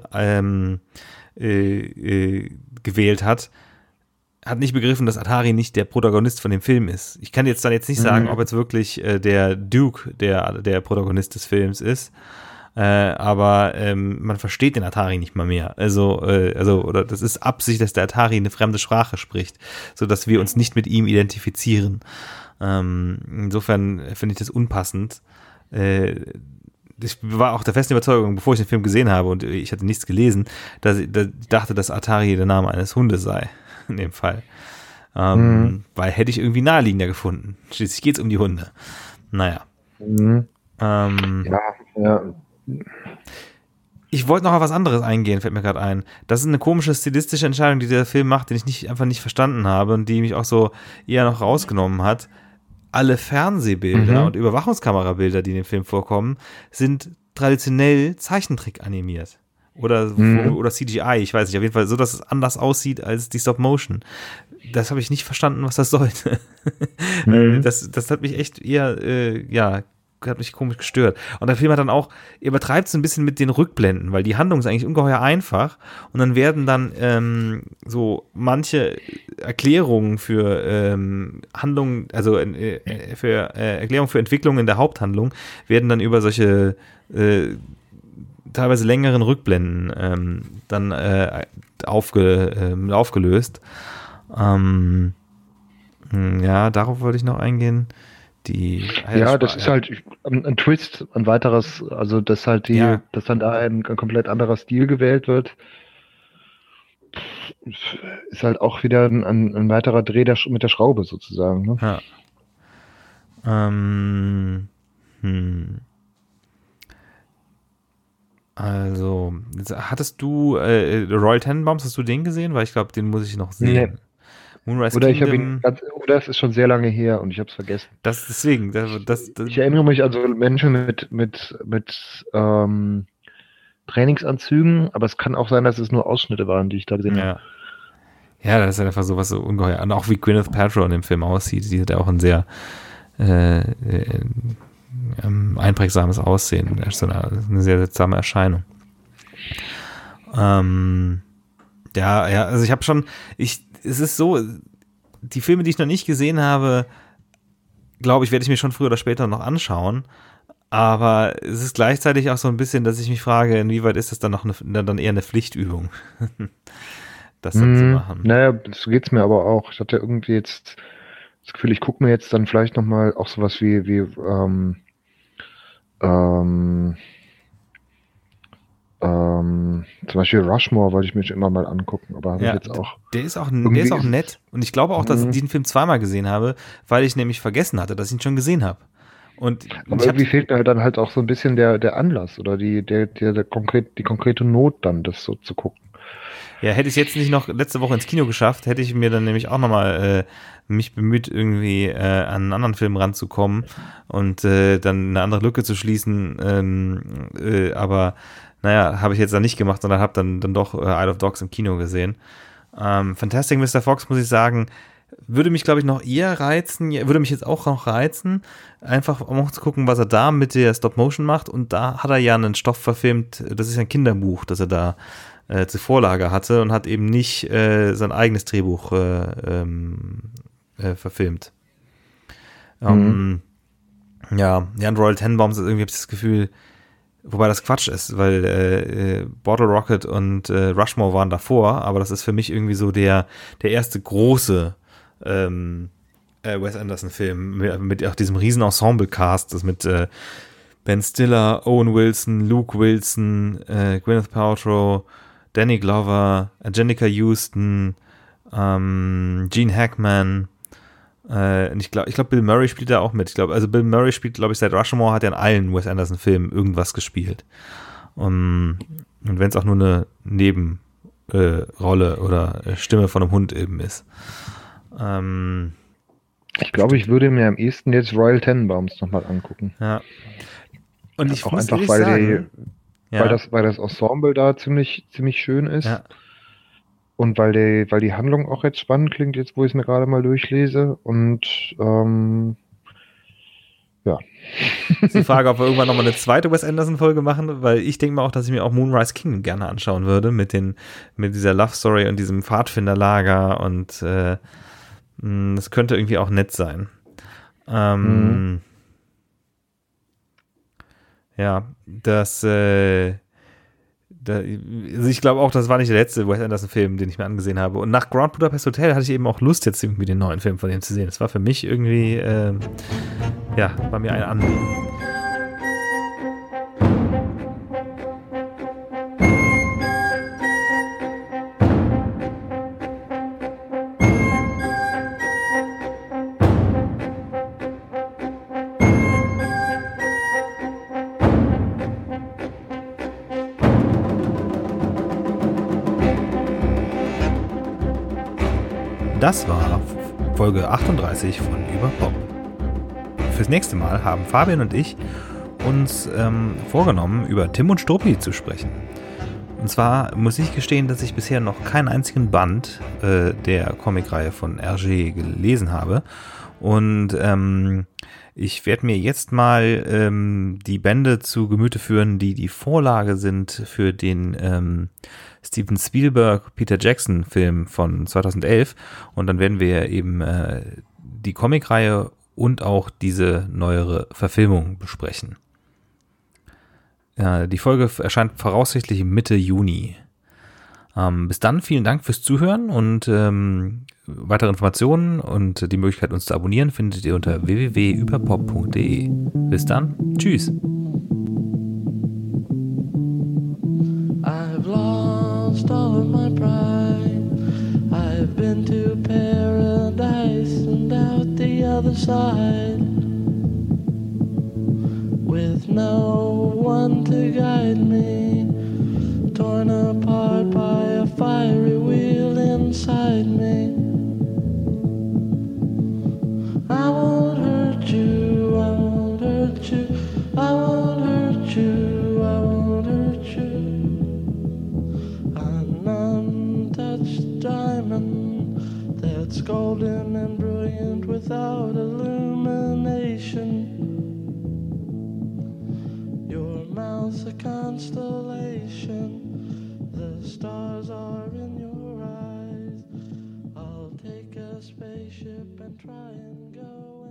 gewählt hat nicht begriffen, dass Atari nicht der Protagonist von dem Film ist. Ich kann jetzt nicht sagen, ob jetzt wirklich der Duke der Protagonist des Films ist, aber man versteht den Atari nicht mal mehr. Oder das ist Absicht, dass der Atari eine fremde Sprache spricht, sodass wir uns nicht mit ihm identifizieren. Insofern finde ich das unpassend. Ich war auch der festen Überzeugung, bevor ich den Film gesehen habe und ich hatte nichts gelesen, dass ich dachte, dass Atari der Name eines Hundes sei. In dem Fall. Weil hätte ich irgendwie naheliegender gefunden. Schließlich geht es um die Hunde. Naja. Ja. Ich wollte noch auf was anderes eingehen, fällt mir gerade ein. Das ist eine komische stilistische Entscheidung, die der Film macht, den ich einfach nicht verstanden habe und die mich auch so eher noch rausgenommen hat. Alle Fernsehbilder und Überwachungskamerabilder, die in dem Film vorkommen, sind traditionell Zeichentrick animiert. Oder CGI, ich weiß nicht, auf jeden Fall so, dass es anders aussieht als die Stop-Motion. Das habe ich nicht verstanden, was das sollte. Das hat mich echt eher, hat mich komisch gestört. Und der Film hat dann auch, übertreibt es ein bisschen mit den Rückblenden, weil die Handlung ist eigentlich ungeheuer einfach und dann werden dann so manche Erklärungen für Handlungen, also für Erklärungen für Entwicklungen in der Haupthandlung werden dann über solche teilweise längeren Rückblenden dann aufgelöst. Ja, darauf wollte ich noch eingehen. Das ist halt ein Twist, ein weiteres, also dass halt dass dann da ein komplett anderer Stil gewählt wird, ist halt auch wieder ein weiterer Dreh mit der Schraube sozusagen. Ne? Ja. Also, hattest du Royal Tenenbaums, hast du den gesehen? Weil ich glaube, den muss ich noch sehen. Nee. Moonrise Kingdom. Oder es ist schon sehr lange her und ich habe es vergessen. Deswegen. Ich erinnere mich also Menschen mit Trainingsanzügen, aber es kann auch sein, dass es nur Ausschnitte waren, die ich da gesehen habe. Ja, das ist halt einfach sowas so ungeheuer. Und auch wie Gwyneth Paltrow in dem Film aussieht. Die hat ja auch ein sehr einprägsames Aussehen. Das ist so eine sehr seltsame Erscheinung. Also ich habe schon, es ist so, die Filme, die ich noch nicht gesehen habe, glaube ich, werde ich mir schon früher oder später noch anschauen. Aber es ist gleichzeitig auch so ein bisschen, dass ich mich frage, inwieweit ist das dann dann eher eine Pflichtübung, das dann zu machen. Naja, so geht's mir aber auch. Ich hatte irgendwie jetzt das Gefühl, ich gucke mir jetzt dann vielleicht nochmal auch sowas wie zum Beispiel Rushmore wollte ich mir schon immer mal angucken, aber habe ich jetzt auch. Der ist auch nett und ich glaube auch, dass ich diesen Film zweimal gesehen habe, weil ich nämlich vergessen hatte, dass ich ihn schon gesehen habe. Aber irgendwie fehlt mir dann halt auch so ein bisschen der Anlass oder die konkrete Not dann, das so zu gucken. Ja, hätte ich jetzt nicht noch letzte Woche ins Kino geschafft, hätte ich mir dann nämlich auch nochmal mich bemüht, irgendwie an einen anderen Film ranzukommen und dann eine andere Lücke zu schließen. Aber naja, habe ich jetzt dann nicht gemacht, sondern habe dann doch Isle of Dogs im Kino gesehen. Fantastic Mr. Fox, muss ich sagen, würde mich, glaube ich, noch eher reizen, würde mich jetzt auch noch reizen, einfach um auch zu gucken, was er da mit der Stop-Motion macht. Und da hat er ja einen Stoff verfilmt, das ist ein Kinderbuch, das er da zur Vorlage hatte und hat eben nicht sein eigenes Drehbuch verfilmt. Ja, und Royal Tenenbaums ist irgendwie, habe ich das Gefühl, wobei das Quatsch ist, weil Bottle Rocket und Rushmore waren davor, aber das ist für mich irgendwie so der erste große Wes Anderson-Film mit auch diesem riesen Ensemble-Cast, das mit Ben Stiller, Owen Wilson, Luke Wilson, Gwyneth Paltrow, Danny Glover, Anjelica Huston, Gene Hackman, ich glaube, Bill Murray spielt da auch mit. Also Bill Murray spielt, glaube ich, seit Rushmore hat er in allen Wes Anderson-Filmen irgendwas gespielt. Und wenn es auch nur eine Nebenrolle oder Stimme von einem Hund eben ist. Ich glaube, ich würde mir am ehesten jetzt Royal Tenenbaums nochmal angucken. Ja. Und ich auch muss einfach, weil das Ensemble da ziemlich schön ist. Ja. Und weil die Handlung auch jetzt spannend klingt, jetzt wo ich es mir gerade mal durchlese. Und ja. Ist die Frage, ob wir irgendwann nochmal eine zweite Wes Anderson-Folge machen, weil ich denke mal auch, dass ich mir auch Moonrise Kingdom gerne anschauen würde, mit dieser Love Story und diesem Pfadfinderlager und das könnte irgendwie auch nett sein. Ja, also ich glaube auch, das war nicht der letzte Wes Anderson-Film, den ich mir angesehen habe. Und nach Grand Budapest Hotel hatte ich eben auch Lust, jetzt irgendwie den neuen Film von ihm zu sehen. Das war für mich irgendwie, war mir ein Anliegen. Das war Folge 38 von Überpop. Fürs nächste Mal haben Fabian und ich uns vorgenommen, über Tim und Struppi zu sprechen. Und zwar muss ich gestehen, dass ich bisher noch keinen einzigen Band der Comicreihe von Hergé gelesen habe. Und ich werde mir jetzt mal die Bände zu Gemüte führen, die Vorlage sind für den Steven Spielberg, Peter Jackson Film von 2011. Und dann werden wir eben die Comicreihe und auch diese neuere Verfilmung besprechen. Die Folge erscheint voraussichtlich Mitte Juni. Bis dann, vielen Dank fürs Zuhören und weitere Informationen und die Möglichkeit, uns zu abonnieren, findet ihr unter www.überpop.de. Bis dann, tschüss. I've lost all of my pride. I've been to paradise and out the other side, with no one to guide me, torn apart by a fiery wheel inside me. I won't hurt you, I won't hurt you, I won't hurt you, I won't hurt you. An untouched diamond that's golden and brilliant without illumination. Your mouth's a constellation, the stars are in your eyes. I'll take a spaceship and try and go